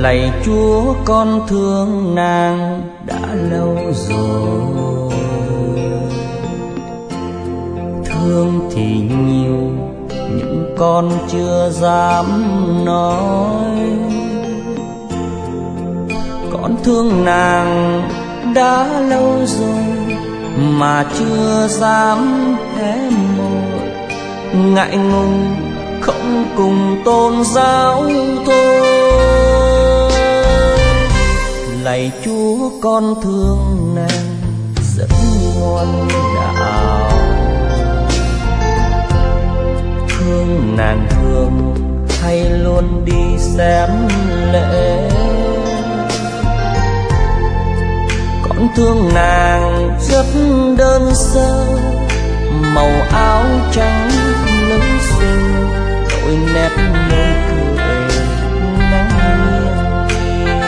Lạy Chúa con thương nàng đã lâu rồi, thương thì nhiều nhưng con chưa dám nói. Con thương nàng đã lâu rồi mà chưa dám hé môi, ngại ngùng không cùng tôn giáo thôi. Lạy Chúa con thương nàng rất ngoan đạo, thương nàng thương hay luôn đi xem lễ. Con thương nàng rất đơn sơ, màu áo trắng nữ xinh, đôi nét môi cười nắng nghiêng nghiêng.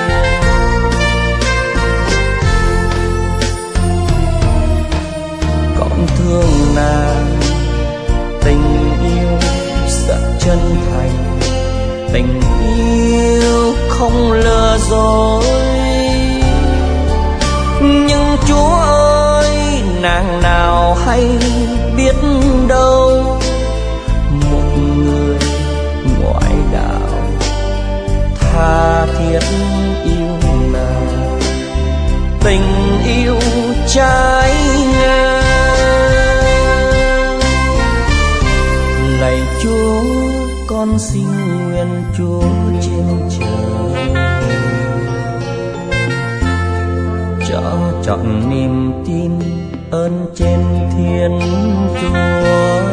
Con thương nàng tình yêu rất chân thành, tình yêu không lừa dối. Nhưng Chúa ơi, nàng nào hay biết đâu, một người ngoại đạo tha thiết yêu nàng, tình yêu trái ngang. Lạy Chúa con xin nguyện Chúa trên trời cho trọn niềm tin ơn trên Thiên Chúa.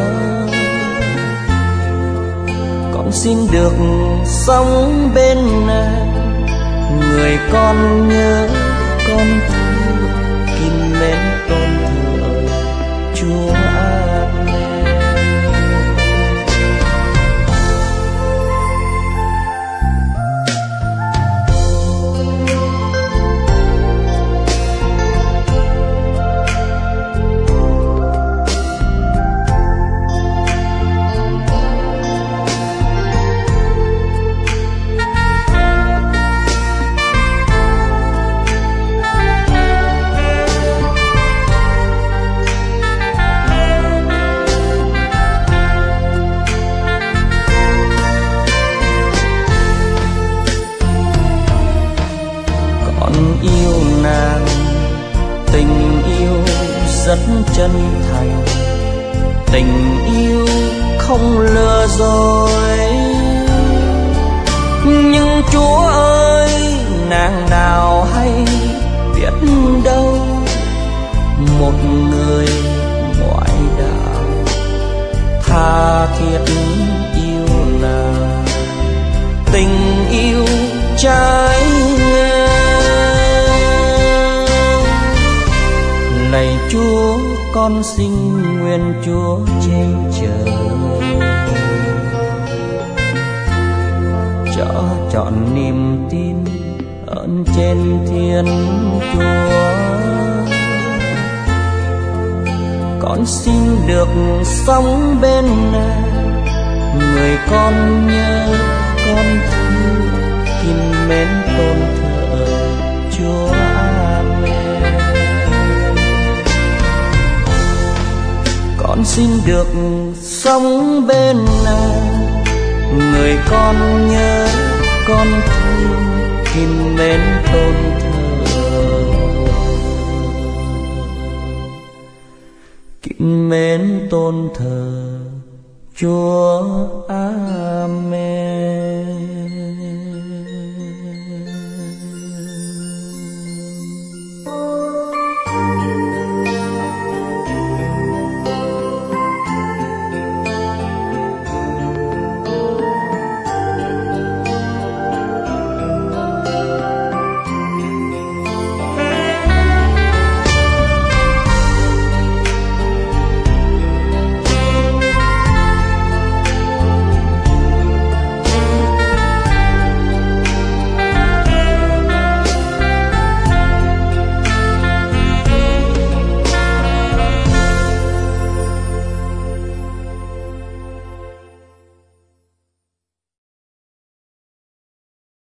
Con xin được sống bên nàng, người con nhớ con thương, kính mến tôn thờ Chúa. Rất chân thành, tình yêu không lừa dối. Nhưng Chúa ơi, nàng nào hay biết đâu, một người ngoại đạo tha thiết yêu nàng, tình yêu trái ngang. Lạy Chúa con xin nguyện Chúa trên trời cho trọn niềm tin ơn trên Thiên Chúa. Con xin được sống bên nàng, người con nhớ con thương, kính mến tôn thờ Chúa. Con xin được sống bên nàng, người con nhớ con thương, kính mến tôn thờ, kính mến tôn thờ Chúa. Amen.